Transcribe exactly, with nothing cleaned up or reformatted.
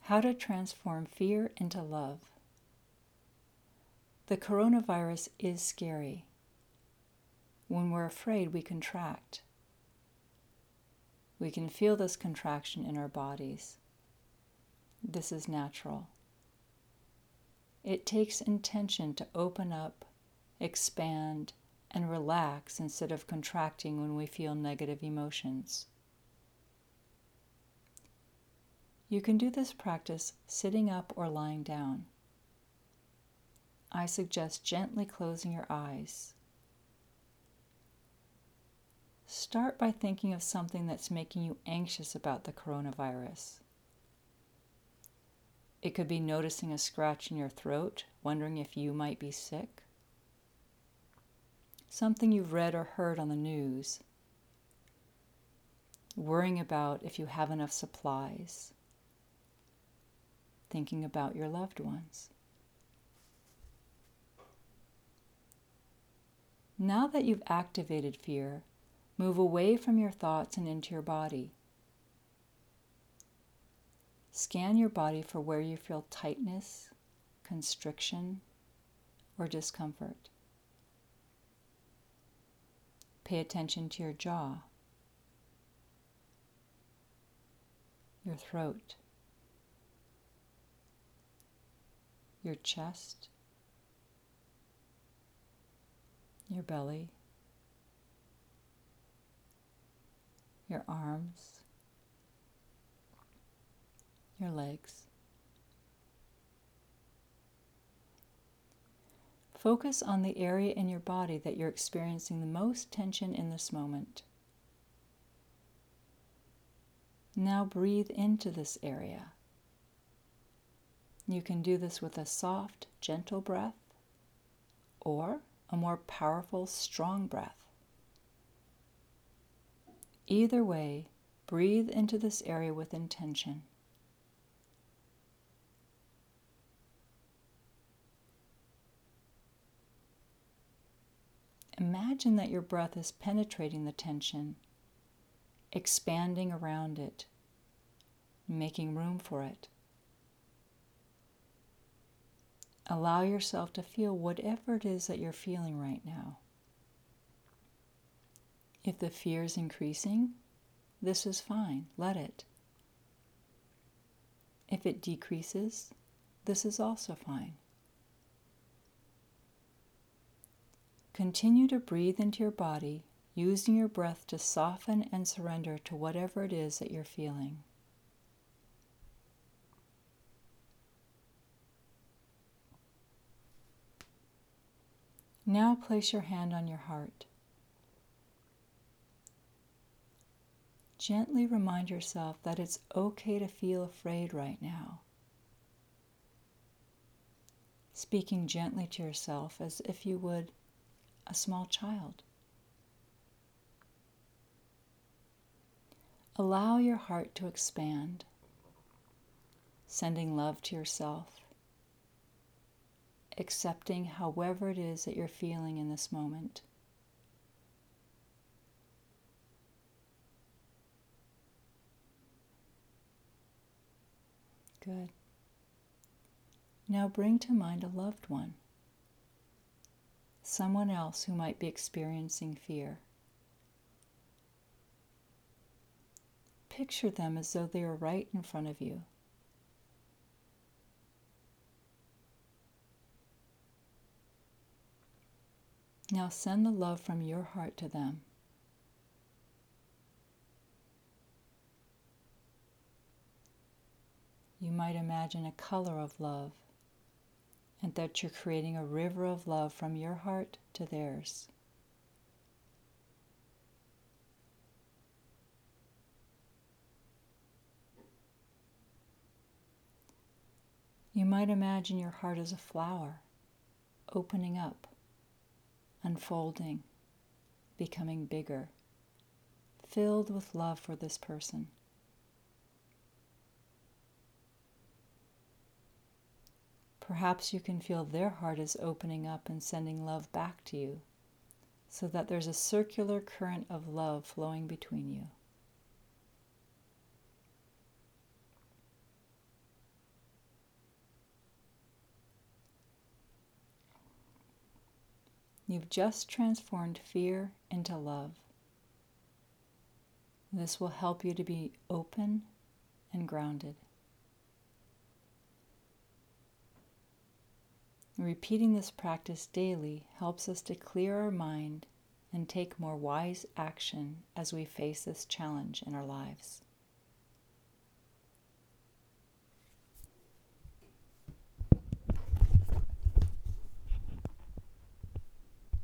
How to transform fear into love. The coronavirus is scary. When we're afraid, we contract. We can feel this contraction in our bodies. This is natural. It takes intention to open up, expand, and relax instead of contracting when we feel negative emotions. You can do this practice sitting up or lying down. I suggest gently closing your eyes. Start by thinking of something that's making you anxious about the coronavirus. It could be noticing a scratch in your throat, wondering if you might be sick. Something you've read or heard on the news. Worrying about if you have enough supplies. Thinking about your loved ones. Now that you've activated fear, move away from your thoughts and into your body. Scan your body for where you feel tightness, constriction, or discomfort. Pay attention to your jaw, your throat, your chest, your belly, your arms, your legs. Focus on the area in your body that you're experiencing the most tension in this moment. Now breathe into this area. You can do this with a soft, gentle breath or a more powerful, strong breath. Either way, breathe into this area with intention. Imagine that your breath is penetrating the tension, expanding around it, making room for it. Allow yourself to feel whatever it is that you're feeling right now. If the fear is increasing, this is fine. Let it. If it decreases, this is also fine. Continue to breathe into your body, using your breath to soften and surrender to whatever it is that you're feeling. Now place your hand on your heart. Gently remind yourself that it's okay to feel afraid right now. Speaking gently to yourself as if you would a small child. Allow your heart to expand, sending love to yourself, accepting however it is that you're feeling in this moment. Good. Now bring to mind a loved one, someone else who might be experiencing fear. Picture them as though they are right in front of you. Now send the love from your heart to them. You might imagine a color of love, and that you're creating a river of love from your heart to theirs. You might imagine your heart as a flower, opening up, unfolding, becoming bigger, filled with love for this person. Perhaps you can feel their heart is opening up and sending love back to you, so that there's a circular current of love flowing between you. You've just transformed fear into love. This will help you to be open and grounded. Repeating this practice daily helps us to clear our mind and take more wise action as we face this challenge in our lives.